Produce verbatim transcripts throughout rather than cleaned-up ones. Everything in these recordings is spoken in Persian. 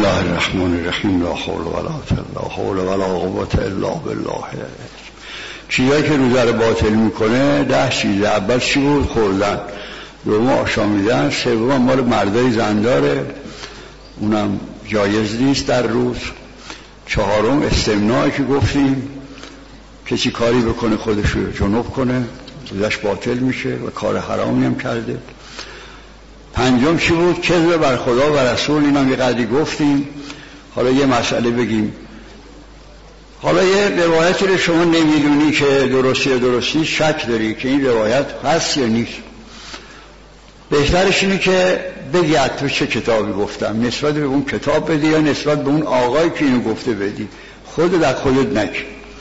الله الرحمن الرحیم. لا حول ولا لا حول ولا قوة الا بالله. چیزایی که روزه رو باطل میکنه ده چیز. اول چی بود؟ خوردن. دوم آشامیدن. سوم مال مردای زنداره، اونم جایز نیست در روز. چهارم استمنایی که گفتیم کسی کاری بکنه خودشو جنوب کنه روزش باطل میشه و کار حرامی هم کرده. پنجم چی بود؟ کذب بر خدا و رسول. اینم یه قدری گفتیم. حالا یه مسئله بگیم. حالا یه روایتی رو شما نمیدونی که درستی یا درستی، شک داری که این روایت هست یا نیست. بهترش اینه که بگی تو چه کتابی گفتم، نسبت به اون کتاب بدی یا نسبت به اون آقایی که اینو گفته بدی. خود در خودت نکی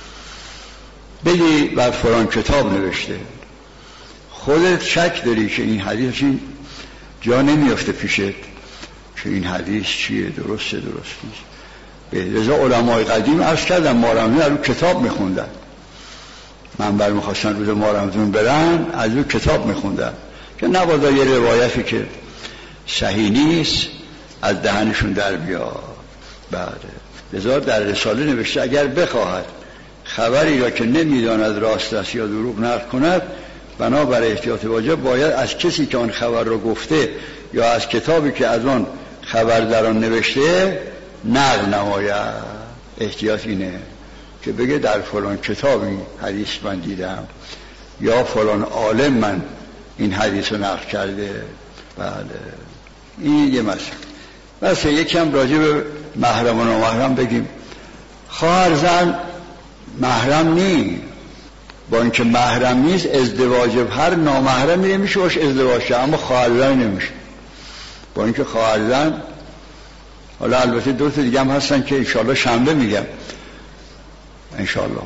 بگی بر فلان کتاب نوشته. خودت شک داری که این حدیث این جا نمیافته پیشت که این حدیث چیه، درسته درست نیست. به لذا علمای قدیم عرض کردن ما رمضون از اون کتاب میخوندن. من بر میخواستن روز ما رمضون برن از اون کتاب میخوندن که نبادا یه روایتی که صحیح نیست از دهنشون در بیاد. بعد لذا در رساله نوشته اگر بخواهد خبری را که نمیداند راست است یا دروغ نقل کند، بنابر احتیاط واجب باید از کسی که آن خبر را گفته یا از کتابی که از آن خبر در آن نوشته نقل نماید. احتیاط اینه که بگه در فلان کتابی حدیث من دیدم یا فلان عالم من این حدیث رو نقل کرده. بله این یه مسئله. بس یکم راجع به محرم و نامحرم بگیم. خواهر زن محرم نی، با اینکه محرم نیست ازدواج هر نامحرمی نمیشه باش ازدواج شه، اما خواهر زن نمیشه. با اینکه خواهر زن، حالا البته دو تا دیگه هم هستن که انشالله شنبه میگم، انشالله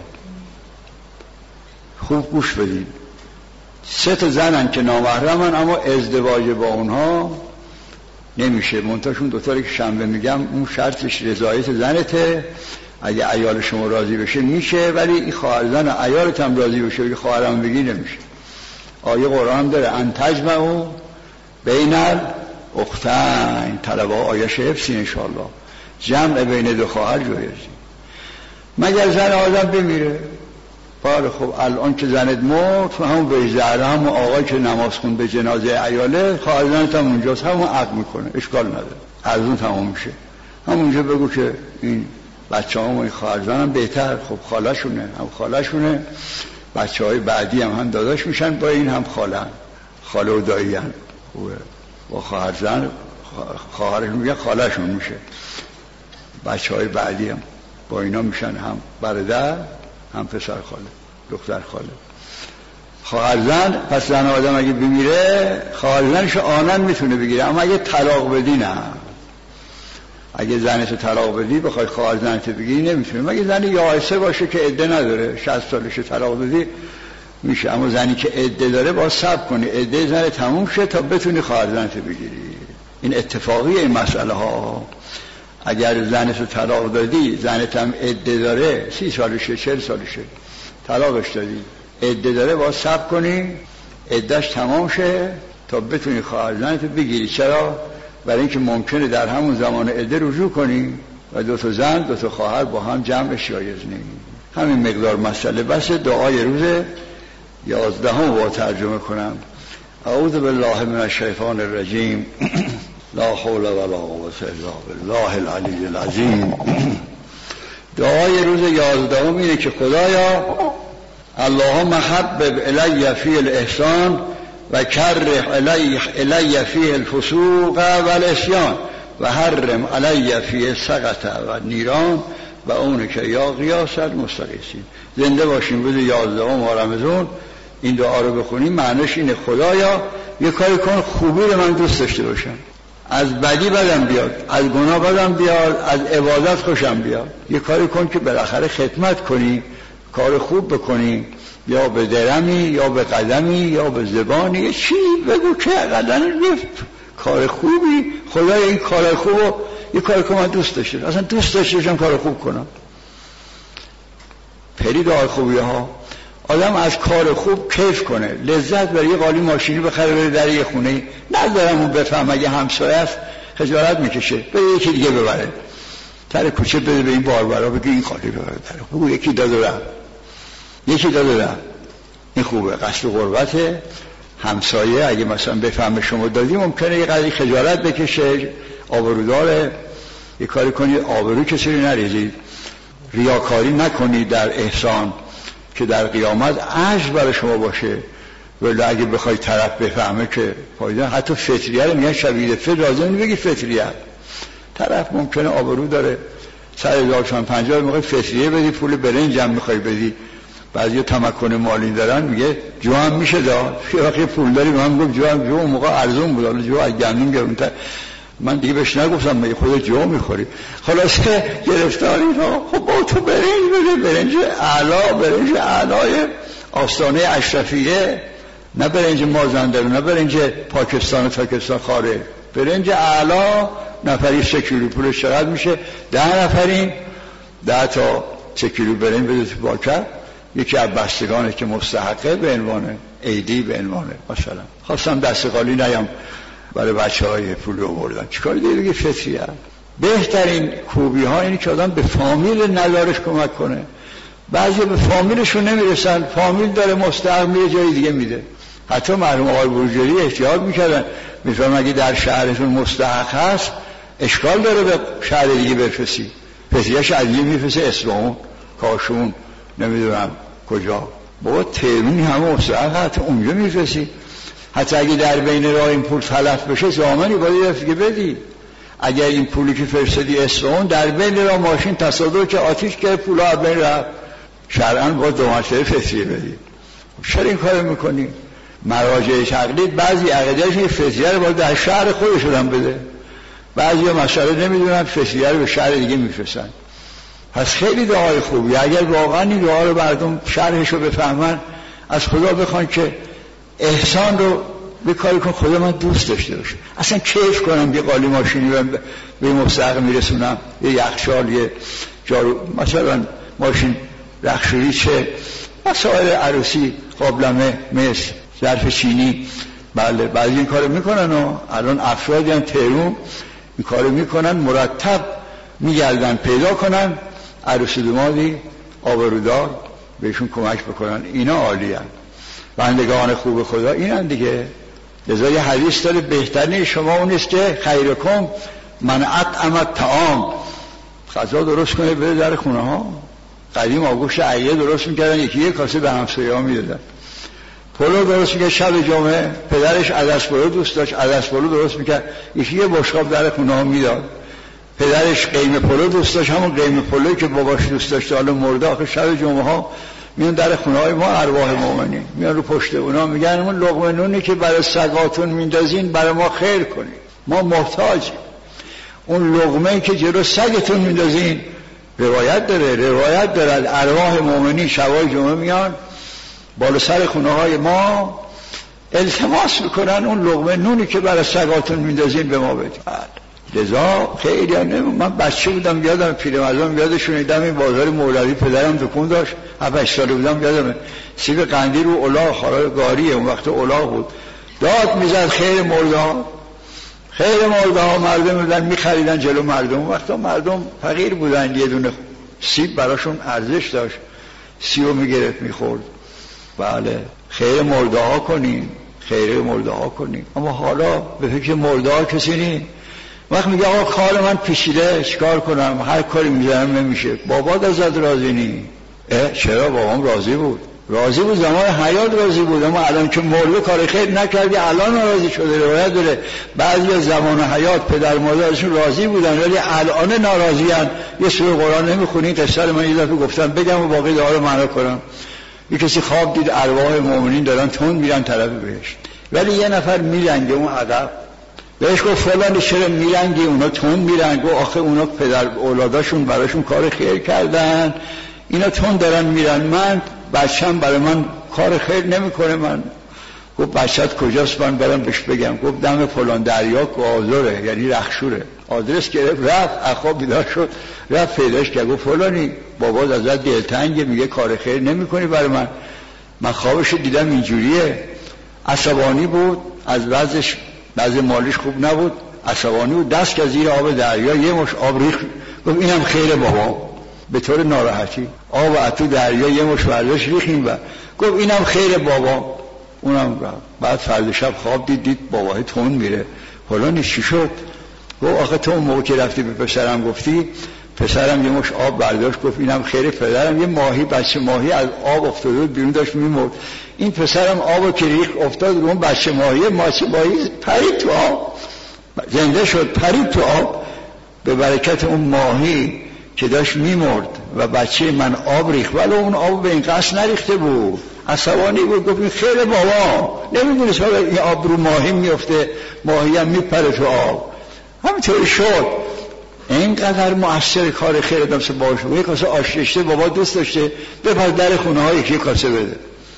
خوب گوش بدین. سه تا زنن که نامحرمن اما ازدواج با اونها نمیشه. منتهاشون دو تا که شنبه میگم اون شرطش رضایت زنته. اگه عیال شما راضی بشه میشه، ولی این خواهر زن عیالت هم راضی بشه بگی خواهرم بگی نمیشه. آیه قرآن داره ان تجمعوا بین الاختین. طلبه آیه‌اش حفظی انشاءالله. جمع بین دو خواهر جایزی مگر زن آدم بمیره. بله خب الان که زنت مرد همون به زهره همون آقای که نماز خوند به جنازه عیاله، خواهر زنت هم اونجاست، همون عقد میکنه، اشکال نداره، از اون تمام میشه. همونجا بگو که این بچه هم و این خواهر زن هم بهتر، خب خاله شونه، هم خاله شونه، بچه های بعدی هم هم داداش میشن با این، هم خاله خاله و دایی هم خوبه. با خواهر زن خواهرش میگه خاله شون میشه، بچه های بعدی هم با اینا میشن هم برادر هم پسر خاله دختر خاله. خواهر زن پس زن آدم اگه بمیره خواهر زنش آنن میتونه بگیره، اما اگه طلاق بدی نه. اگه زنتو طلاق بدی بخوای خواهر زنتو بگیری نمیتونه، مگه زنی یائسه باشه که عده نداره، شصت سالشه طلاق بدی میشه. اما زنی که عده داره باید صبر کنی عده زن تموم شه تا بتونی خواهر زنتو بگیری. این اتفاقی این مسئله ها. اگر زنتو طلاق دادی زنت هم عده داره، سی سالشه چهل سالشه طلاقش دادی، عده داره باید صبر کنی عدهش تمام شه تا بتونی خواهر زنتو بگیری. چرا؟ برای اینکه ممکنه در همون زمان عده رجوع کنی و دو تا زن دو تا خواهر با هم جمعش جایز نمی. همین مقدار مسئله بس. دعای روز یازدهم با ترجمه کنم. اعوذ بالله من الشیطان الرجیم. لا حول ولا قوة الا بالله العلی العظیم. دعای روز یازدهم اینه که خدایا اللهم حبب الی فی الاحسان و کره الی الی فی الفسوق و العصیان و حرم علی فی السقط و نیران و اون که یا قیاس المستغیثین. زنده باشیم روز یازدهم ماه رمضان این دعا رو بخونیم. معنیش اینه خدایا یه کاری کن خوبی رو من دوست داشته باشم، از بدی بدم بیاد، از گناه بدم بیاد، از عبادت خوشم بیاد. یه کاری کن که بالاخره خدمت کنی، کار خوب بکنی، یا به درمی یا به قدمی یا به زبانی، یه چی بگو که قدم رفت کار خوبی. خدای این کار خوبو یه کاری که من دوست داشته، اصلا دوست داشتم کار خوب کنم. پری دعای خوبی ها آدم از کار خوب کیف کنه، لذت بره، یه قالی ماشینی بخره بره در یه خونه، ندارم اون بفهم اگه همسایه است خجالت میکشه به یکی دیگه ببره. سر کوچه بده به این باربرا بگی این خالی رو برداره، بگو یکی داد و رفت، یکی داد و رفت. این خوبه. قصد و قربت همسایه اگه مثلا بفهمه شما دادی ممکنه یه قدری خجالت بکشه، آبروداره، یه کاری کنید آبرو کسی رو نریزید، ریاکاری نکنید در احسان که در قیامت عجز برای شما باشه. ولی اگه بخوای طرف بفهمه که فایده، حتی فطریه رو میگن شبیه فطر، لازم بگی فطریه. طرف ممکنه آبرو داره، سر هزار چند پنجاه میخوای فطریه بدی، پول برنج هم میخوای بدی. بعضی تمکن مالی دارن، میگه جو هم میشه داد. یه وقتی پول داری به من گفت جو هم، جو اون موقع ارزون بود، حالا جو از گندم گرونتر. من دیگه بهش نگفتم مگه خودت جو میخوری؟ خلاصه گرفتاری را. خب با تو برنج بده، برنج اعلا، برنج اعلای آستانه اشرفیه، نه برنج مازندران، نه برنج پاکستان و تاکستان خاره، برنج اعلا. نفری سه کیلو پولش چقدر میشه؟ ده نفرین، ده تا سه کیلو برنج بده تو پاکت. یکی از بستگانه که مستحقه به عنوان عیدی به عنوانه مثلا. خواستم دست خالی نیم برای بچه های پول رو بردن. چیکار دیگه بگه فطریه؟ بهترین خوبی ها اینی که آدم به فامیل ندارش کمک کنه. بعضی به فامیلشون نمیرسن، فامیل داره مستحق میره جای دیگه میده. حتی مرحوم آقای بروجردی احتیاط میکردن، میفرمایند اگه در شهرتون مستحق هست اشکال داره به شهر دیگه برفسی. فطریه‌اش از این میفرسه اصفهان، کاشون، نمیدونم کجا. بابا تهرونی همه مستحق هست، اونجا میفرسی. حتی اگه در بین راه این پول تلف بشه زامنی باید رفت که بدی. اگر این پولی که فرستادی اصفهان در بین راه ماشین تصادف که آتیش کرد، پولا از بین رفت، شرعاً باید دو مرتبه فطریه بدی. چرا این کارو میکنی؟ مراجع تقلید بعضی عقیده‌اش فطریه رو باید در شهر خودشون هم بده، بعضیا مسئله نمیدونن فطریه رو به شهر دیگه میفرستن. پس خیلی دعای خوبی. اگر واقعا این دعا رو مردم شرحش رو بفهمن، از خدا بخوان که احسان رو به کاری کن خدا من دوست داشته باشه، اصلا کیف کنم یه قالی ماشینی به مستحق میرسونم، یه یخچال، یه جارو، مثلا ماشین رخشوری، چه مسائل عروسی، قابلمه، مس، ظرف چینی. بله بعضی این کارو میکنن و الان افرادی هم تهرون این کارو میکنن، مرتب میگردن پیدا کنن عروسی دامادی آبرودار بهشون کمک بکنن. اینا عالی هن. بندگان خوب خدا اینن دیگه. لذا یه حدیث داره بهترین شما اون است که خیرکم من اطعم الطعام، غذا درست کنه بره در خونه ها. قدیم آگوشت عیه درست میکردن، یکی یک کاسه به همسایه ها میدادن. پلو درست میکرد شب جمعه، پدرش عدس پلو دوست داشت، عدس پلو درست میکرد، یکی یه بشقاب در خونه ها میداد. پدرش قیمه پلو دوست داشت، همون قیمه پلویی که باباش دوست داشت حالا مرده. آخه شب جمعه ها میان در خونه های ما ارواح مومنین میان رو پشت اونا میگن اون لقمه نونی که برای سگاتون میندازین برای ما خیر کنین، ما محتاجیم. اون لقمه‌ای که جلو سگتون میندازین، روایت داره روایت داره ارواح مومنین شبای جمعه میان بالا سر خونه های ما التماس میکنن اون لقمه نونی که برای سگاتون میندازین به ما بدین. لذا خیلی هم من بچه بودم یادم، پیرمردم یادشون ایدم این بازار مولوی پدرم دکون داشت، هفت ساله بودم یادمه، سیب قندی رو الاغ، خارای گاریه اون وقت الاغ بود، داد میزد خیر مرده ها، خیر مرده ها. مردم بودن میخریدن جلو مردم. اون وقتا مردم فقیر بودن، یه دونه سیب براشون ارزش داشت، سیبو میگرفت میخورد. بله خیر مرده ها کنین، خیر مرده ها کنین. اما حالا به فکر مرده ها کسی نی. وقت میگه آقا کار من پیچیده چیکار کنم، هر کاری میذارم نمیشه. بابات ازت راضی نی؟ اه چرا؟ بابام راضی بود، راضی بود زمان حیات راضی بود، اما الان که مرده کار خیر نکردی الان راضی شده. روایت داره بعضی از زمان حیات پدر مادرشون راضی بودن ولی الان ناراضی ان. یه سوره قرآن نمیخونین؟ قصه رو من یه دفعه گفتم بگم و باقی دعا رو معنا کنم. یه کسی خواب دید ارواح مومنین دارن تون میرن طرف بهشت، ولی یه نفر میلنگه اون عقب. بهش گفت فلان چرا میلنگی؟ اونا تون میرن. گفت آخه اونا پدر اولاداشون براشون کار خیر کردن، اینا تون دارن میرن. من بچم برای من کار خیر نمیکنه. من گفت بچت کجاست من برم بهش بگم؟ گفت دم فلان دریا گازره، یعنی رخشوره. آدرس گرفت رفت، اخواب بیدار شد رفت پیداش کرد. گفت فلانی بابات ازت دلتنگه، میگه کار خیر نمیکنی برای من. من خوابش دیدم اینجوریه. عصبانی بود، از وضعش وضع مالیش خوب نبود، عصبانی بود، دست که زیر آب دریا یه مش آب ریخت. گفت اینم خیر بابا. به طور ناراحتی آب و تو دریا یه مش برداشت ریختیم و گفت اینم خیر بابا. اونم رفت. بعد فردا شب خواب دید دید باباه تون میره. فلان چی شد؟ گفت آخه تو اون موقع که رفتی به پسرم گفتی، پسرم یه مش آب برداشت گفت اینم خیر پدرم. یه ماهی، بچه ماهی از آب افتاده بیرون داشت میمرد. این پسرم آبو که ریخت افتاد رو اون بچه ماهی، بچه ماهی پرید تو آب، زنده شد، پرید تو آب. به برکت اون ماهی که داشت میمرد و بچه من آب ریخت، ولی اون آب به این قصد نریخته بود، عصبانی بود. گفت این خیر بابا، نمیدونست این آب رو ماهی میفته، ماهی هم میپره تو آب. همینطوری شد. اینقدر مؤثر کار خیر دمسه باشه. یک کاسه آش داشته بابا دوست داشته، بپر در خونه ها یکی کاسه بده.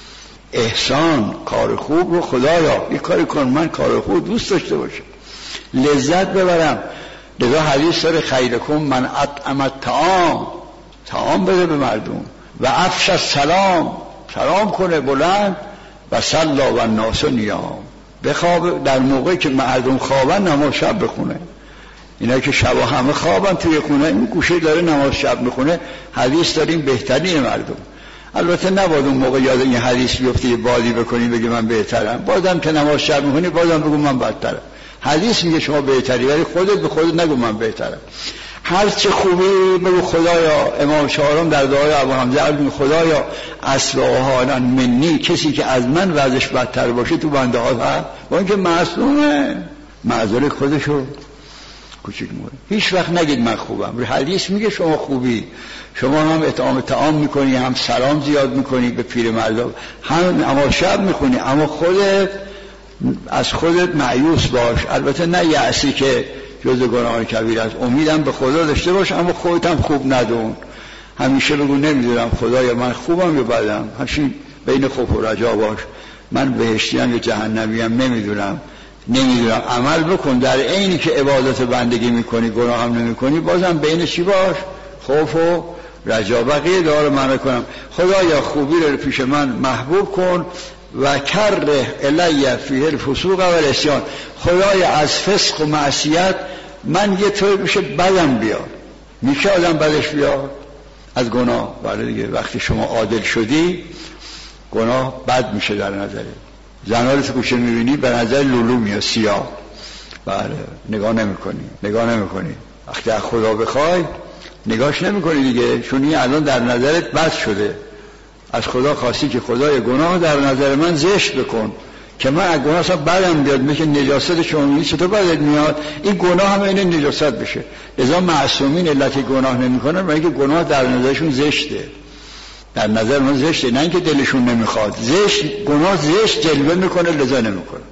احسان، کار خوب رو خدایا یک کاری کن من کار خوب دوست داشته باشه، لذت ببرم. لذا حدیث داره خیرکم من اطعم الطعام، طعام بده به مردم، و افش السلام، سلام کنه بلند، و صلی و الناس نیام، بخواب در موقعی که مردم خوابن نماز شب بخونه. اینا که شب همه خوابن توی خونه، این گوشه داره نماز شب میخونه. حدیث داریم بهترین مردم. البته نباید اون موقع یاد این حدیث بیفته یه بادی بکنی بگی من بهترم، بازم که نماز شب میخونی بازم بگو من بدترم. حدیث میگه شما بهتری، ولی خودت به خودت نگو من بهترم. هر چه خوبی بگو خدایا. امام چهارم در دعای ابو حمزه میگه خدایا اسرعها منی، کسی که از من وضعش بدتر باشه تو بنده ها هست، با اینکه معصومه، معذور خودشو کوچیک موره. هیچ وقت نگید من خوبم. حدیث میگه شما خوبی، شما هم اطعام طعام میکنی، هم سلام زیاد میکنی به پیرمردان، هم اما شب میخونی، اما خودت از خودت مایوس باش. البته نه یأسی که جزء گناه کبیر است، امیدم به خدا داشته باش، اما خودت هم خوب ندون. همیشه بگو نمیدونم خدایا من خوبم یا بدم، همین بین خوف و رجا باش. من بهشتیم یا جهنمیم نمیدونم نمیدونم عمل بکن. در عینی که عبادت بندگی میکنی گناه هم نمیکنی، بازم بین چی باش؟ خوف و رجا. بقیه دعا رو من کنم خدایا خوبی رو پیش من محبوب کن و کره الی فیه الفسوق و العصیان. خدایا از فسق و معصیت من یه طور میشه بدم بیاد. میشه آدم بدش بیاد از گناه؟ بله دیگه. وقتی شما عادل شدی گناه بد میشه در نظره. زنها رو تو کوچه میبینی به نظر لولو میاد، سیاه. بله، نگاه نمیکنی نگاه نمیکنی وقتی از خدا بخوای نگاهش نمیکنی دیگه، چون این الان در نظرت بد شده. از خدا خواستی که خدای گناه در نظر من زشت بکن که من از گناه اصلا بدم بیاد. میگه نجاست شما میگی چطور بدت میاد؟ این گناه هم این نجاست بشه. لذا معصومین علت گناه نمیکنن برای اینکه گناه در نظرشون زشته. در نظر من زشته، نه اینکه دلشون نمیخواد. زشت، گناه زشت جلوه میکنه لذا نمیکنه،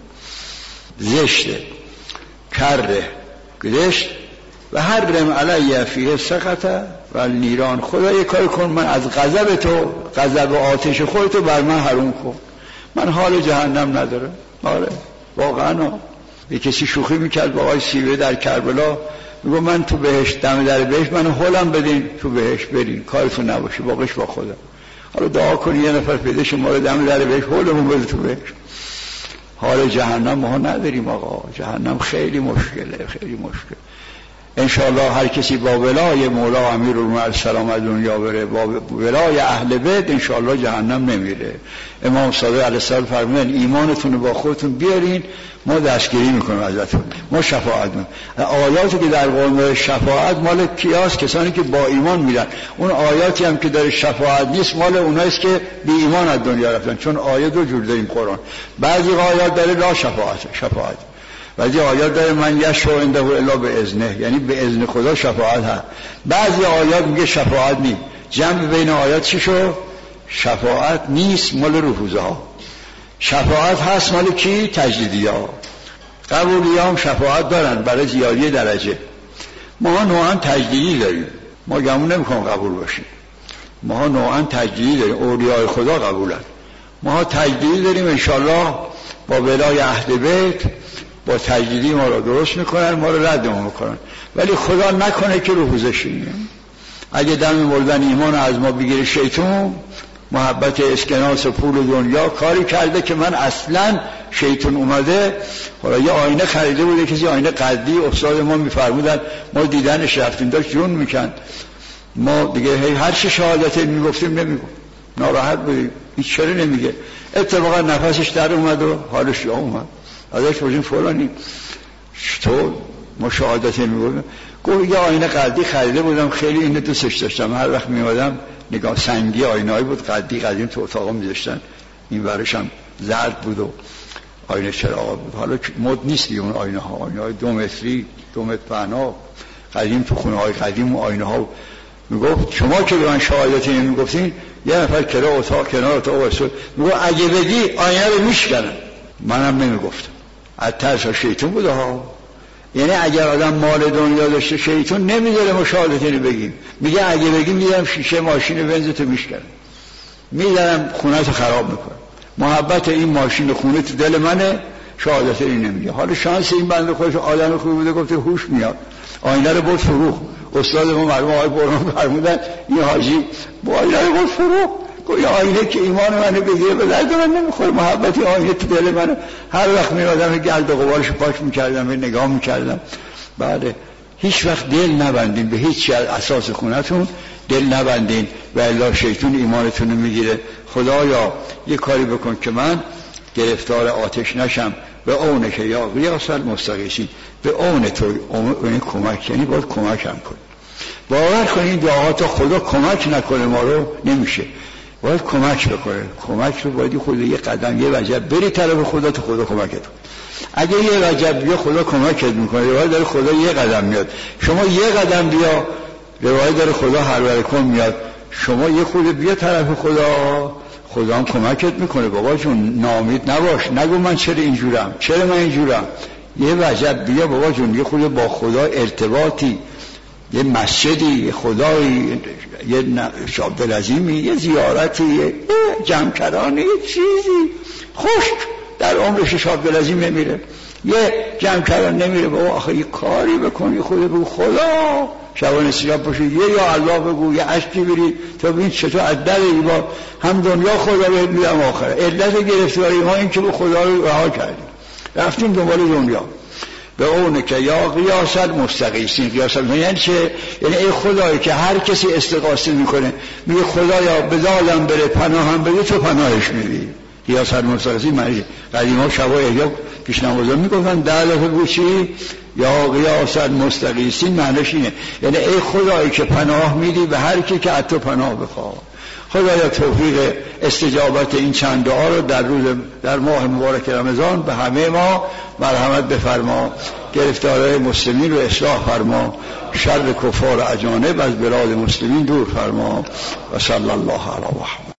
زشته. کره زشت و حرم علی فیه سقطه و نیران. خدا یه کاری کن من از غضب تو، غضب و آتش خودتو بر من حروم کن. من حال جهنم ندارم. آره واقعا. یه کسی شوخی میکرد با آقای سیوه در کربلا، میگو من تو بهشت، دم در بهشت منو هولم بدین تو بهشت برین، کارتون نباشه، باقیش با خدا. حالا دعا کنی یه نفر پیدا شه ما رو دم در بهشت هولمون بده تو بهشت. حال جهنم ما نداریم آقا. جهنم خیلی مشکله، خیلی مشکل. انشاءالله هر کسی با ولای مولا امیرالمومنین السلام از دنیا بره، با ولای اهل بیت انشاءالله جهنم نمیره. امام صادق علیه السلام فرمودن ایمانتون رو با خودتون بیارین، ما دستگیری میکنیم ازتون، ما شفاعت میکنیم. آیاتی که در قرآن شفاعت مال کیاست؟ کسانی که با ایمان میرن. اون آیاتی هم که داره شفاعت نیست مال اوناییست که بی ایمان از دنیا رفتن. چون آیات دو جور داریم قرآن. بعضی آیات داره لا شفاعت، شفاعت. بعضی آیات داره من یشفع عنده الا باذنه، یعنی به اذن خدا شفاعت هست. بعضی آیات میگه شفاعت نیست. جمع بین آیات چی شو؟ شفاعت نیست مال رفوزه ها، شفاعت هست مال کی؟ تجدیدی ها. قبولی هم شفاعت دارن برای زیادی درجه. ما نوعا تجدیدی داریم، ما گمون نمیکنم قبول باشیم. ما نوعا تجدیدی داریم، اولیاء خدا قبولن. ما تجدیدی داریم انشالله با ولای اهل بیت، با تجدیدی ما رو درست میکنن، ما رو رد ما میکنن. ولی خدا نکنه که رفوزه شیم. اگه دم مردن ایمان از ما بگیره شیطان، محبت اسکناس و پول و دنیا کاری کرده که من اصلا شیطان اومده. حالا یه آینه خریده بوده کسی، آینه قدی، استاد ما میفرمودن ما دیدنش رفتیم داشت جون میکند، ما دیگه هر چه شهادت میگفتیم نمیگفت، ناراحت بودیم هیچ چرا نمیگه. اتفاقا نفسش در اومد و حالش جا اومد. ازش پرسیدیم فلانی تو ما شهادت میگفتیم؟ گفت یه آینه قدی خریده بودم خیلی اینو دوستش داشتم، هر وقت میومدم نگاه سنگی آینه‌ای بود قدی قدیم تو اتاقم میذاشتن، این ورش هم زرد بود و آینه چراغ بود. حالا مد نیست اون آینه ها، آینه های دو متری دو متر پهنا قدیم تو خونه های قدیم و آینه ها. میگفت شما که به من شهادتی نمیگفتین، یه نفر کنار اتاق کنار اتاق واسه میگفت اگه بگی آینه رو میشکنم. منم نمیگفتم از ترس شیطان بوده ها. یعنی اگر آدم مال دنیا داشته شیطان نمیذاره ما شهادتی رو بگیم، میگه اگه بگیم میذارم شیشه ماشین بنزتو میشکنم، میذارم خونه تو خراب میکنم. محبت این ماشین خونه تو دل منه، شهادتی رو نمیگه. حالا شانس این بنده خودش آدم خوبی بوده گفته هوش میاد، آینه رو برد فروخ. استاد ما مرحوم آقای برهان فرمودن این حاجی با آینه رو برد فروخ. گویا آینه که ایمان منو بگیره به درد من نمیخوره، محبتی آینه تو دل منه. هر وقت میادم گرد و غبارش پاک میکردم به نگاه میکردم. بعد هیچ وقت دل نبندین به هیچ چیز، اساس خونتون دل نبندین و الا شیطان ایمانتون رو میگیره. خدایا یه کاری بکن که من گرفتار آتش نشم، به اونه که یا قیاس المستغیثین، به اون تو اون کمک، یعنی باید کمکم کن. باور کنید دعا تا خدا کمک نکنه ما رو نمیشه، باید کمک بکنه. کمک رو باید خود یه قدم یه وجب بری طرف خدا تو خدا کمکت کن. اگه یه وجب بیا خدا کمکت میکنه، روایت داره خدا یه قدم میاد، شما یه قدم بیا روایت داره خدا هر ورکم میاد. شما یه خود بیا طرف خدا، خدا هم کمکت میکنه. بابا جون ناامید نباش، نگو من چرا اینجورم، چرا من اینجورم. یه وجب بیا بابا جون، یه خود با خدا ارتباطی، یه مسجدی، یه خدایی، یه شابدالعظیمی، یه زیارتی، یه جمع یه چیزی. خشک در عمرش شابدالعظیم نمیره، یه جمع کردن نمیره. بابا آخه یه کاری بکن، یه خود بگو خدا شبان سیاه باشه، یه یا الله بگو، یه عشقی بری تا ببین چطور از در ایمان هم دنیا خدا بهت میدم آخره. علت گرفتاری ما این که به خدا رو رها کردیم رفتیم دنبال دنیا. به اونه که یا قیاس المستغیثین، قیاس یعنی چه؟ یعنی ای خدایی که هر کسی استغاثه میکنه میگه خدایا به دادم بره پناهم بده، تو پناهش میدی. قیاس المستغیثین معنی قدیما شبای احیا پیش نمازان میگفتن در دفعه بگو چی؟ یا قیاس المستغیثین معنیش اینه، یعنی ای خدایی که پناه میدی به هر کی که از تو پناه بخواد. خدایا توفیق استجابت این چند دعا رو در روز در ماه مبارک رمضان به همه ما مرحمت بفرما. گرفتارهای مسلمین رو اصلاح فرما، شر کفار اجانب از بلاد مسلمین دور فرما. و صلی الله علیه و